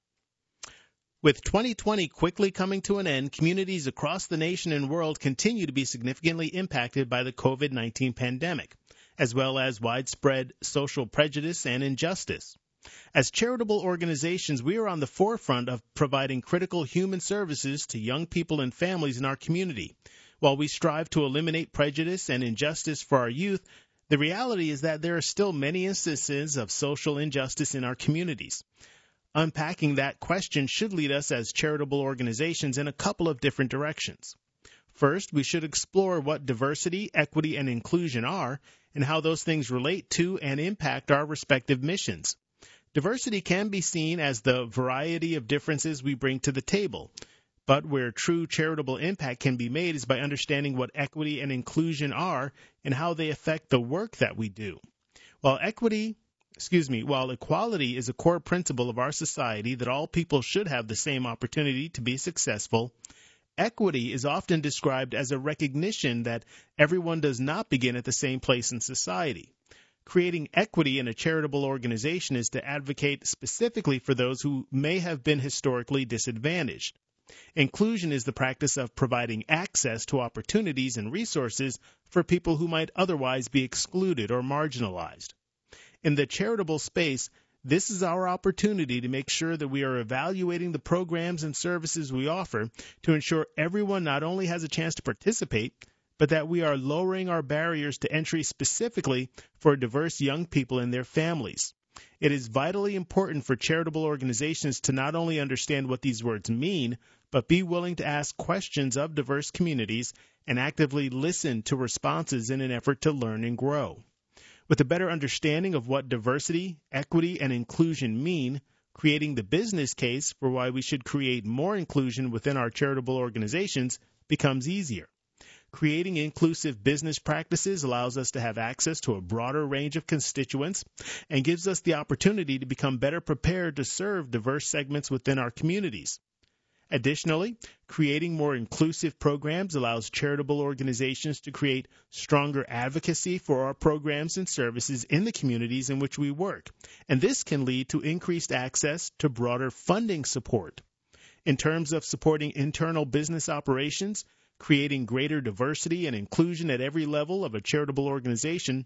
With twenty twenty quickly coming to an end, communities across the nation and world continue to be significantly impacted by the COVID nineteen pandemic, as well as widespread social prejudice and injustice. As charitable organizations, we are on the forefront of providing critical human services to young people and families in our community. While we strive to eliminate prejudice and injustice for our youth, the reality is that there are still many instances of social injustice in our communities. Unpacking that question should lead us as charitable organizations in a couple of different directions. First, we should explore what diversity, equity, and inclusion are and how those things relate to and impact our respective missions. Diversity can be seen as the variety of differences we bring to the table, but where true charitable impact can be made is by understanding what equity and inclusion are and how they affect the work that we do. While equity Excuse me, while equality is a core principle of our society that all people should have the same opportunity to be successful, equity is often described as a recognition that everyone does not begin at the same place in society. Creating equity in a charitable organization is to advocate specifically for those who may have been historically disadvantaged. Inclusion is the practice of providing access to opportunities and resources for people who might otherwise be excluded or marginalized. In the charitable space, this is our opportunity to make sure that we are evaluating the programs and services we offer to ensure everyone not only has a chance to participate, but that we are lowering our barriers to entry specifically for diverse young people and their families. It is vitally important for charitable organizations to not only understand what these words mean, but be willing to ask questions of diverse communities and actively listen to responses in an effort to learn and grow. With a better understanding of what diversity, equity, and inclusion mean, creating the business case for why we should create more inclusion within our charitable organizations becomes easier. Creating inclusive business practices allows us to have access to a broader range of constituents and gives us the opportunity to become better prepared to serve diverse segments within our communities. Additionally, creating more inclusive programs allows charitable organizations to create stronger advocacy for our programs and services in the communities in which we work, and this can lead to increased access to broader funding support. In terms of supporting internal business operations, creating greater diversity and inclusion at every level of a charitable organization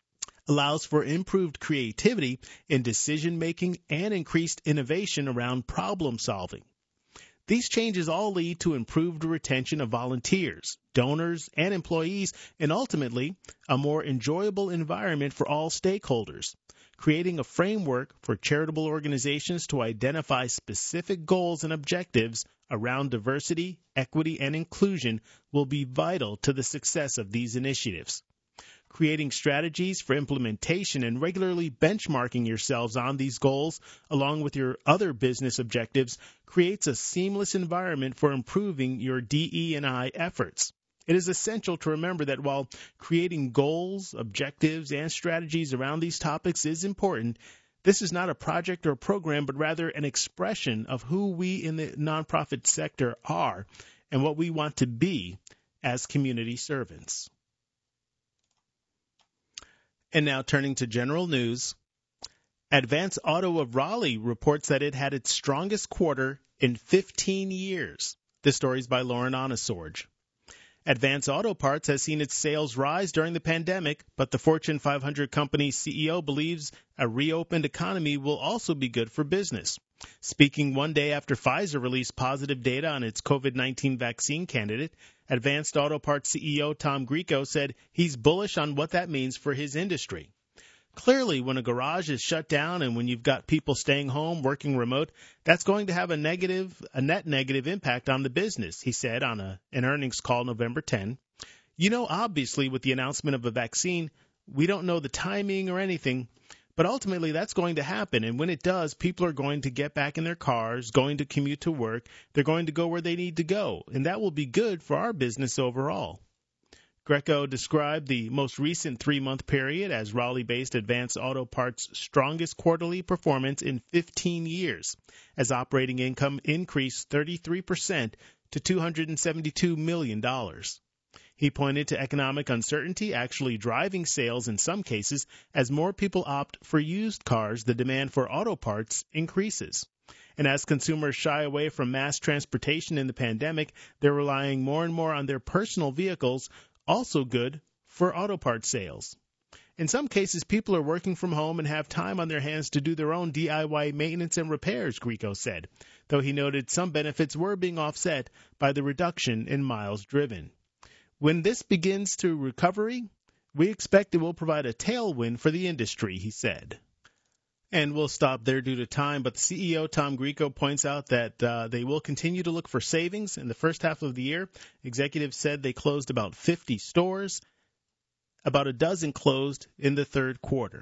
allows for improved creativity in decision-making and increased innovation around problem-solving. These changes all lead to improved retention of volunteers, donors, and employees, and ultimately, a more enjoyable environment for all stakeholders. Creating a framework for charitable organizations to identify specific goals and objectives around diversity, equity, and inclusion will be vital to the success of these initiatives. Creating strategies for implementation and regularly benchmarking yourselves on these goals, along with your other business objectives, creates a seamless environment for improving your D E and I efforts. It is essential to remember that while creating goals, objectives, and strategies around these topics is important, this is not a project or a program, but rather an expression of who we in the nonprofit sector are and what we want to be as community servants. And now turning to general news, Advance Auto of Raleigh reports that it had its strongest quarter in fifteen years. This story is by Lauren Onesorge. Advance Auto Parts has seen its sales rise during the pandemic, but the Fortune five hundred company's C E O believes a reopened economy will also be good for business. Speaking one day after Pfizer released positive data on its COVID nineteen vaccine candidate, Advanced Auto Parts C E O Tom Greco said he's bullish on what that means for his industry. Clearly, when a garage is shut down and when you've got people staying home, working remote, that's going to have a negative, a net negative impact on the business, he said on a, an earnings call November tenth. You know, obviously, with the announcement of a vaccine, we don't know the timing or anything, but ultimately that's going to happen. And when it does, people are going to get back in their cars, going to commute to work. They're going to go where they need to go, and that will be good for our business overall. Greco described the most recent three-month period as Raleigh-based Advance Auto Parts' strongest quarterly performance in fifteen years, as operating income increased thirty-three percent to two hundred seventy-two million dollars. He pointed to economic uncertainty actually driving sales in some cases. As more people opt for used cars, the demand for auto parts increases. And as consumers shy away from mass transportation in the pandemic, they're relying more and more on their personal vehicles, also good for auto parts sales. In some cases, people are working from home and have time on their hands to do their own D I Y maintenance and repairs, Greco said, though he noted some benefits were being offset by the reduction in miles driven. When this begins to recovery, we expect it will provide a tailwind for the industry, he said. And we'll stop there due to time, but the C E O, Tom Greco, points out that uh, they will continue to look for savings. In the first half of the year, executives said they closed about fifty stores. About a dozen closed in the third quarter.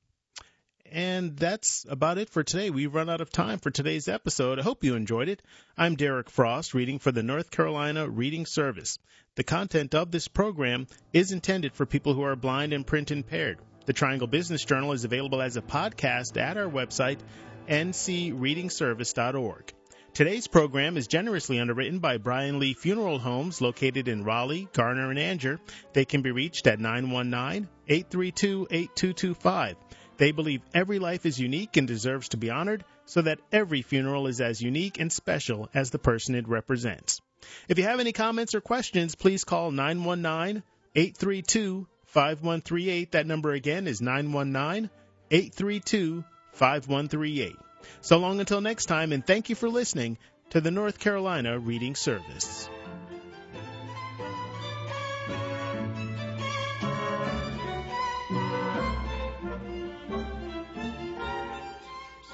And that's about it for today. We've run out of time for today's episode. I hope you enjoyed it. I'm Derek Frost, reading for the North Carolina Reading Service. The content of this program is intended for people who are blind and print impaired. The Triangle Business Journal is available as a podcast at our website, n c reading service dot org. Today's program is generously underwritten by Brian Lee Funeral Homes located in Raleigh, Garner, and Anger. They can be reached at nine one nine, eight three two, eight two two five. They believe every life is unique and deserves to be honored, so that every funeral is as unique and special as the person it represents. If you have any comments or questions, please call nine one nine, eight three two, five one three eight. That number again is nine one nine, eight three two, five one three eight. So long until next time, and thank you for listening to the North Carolina Reading Service.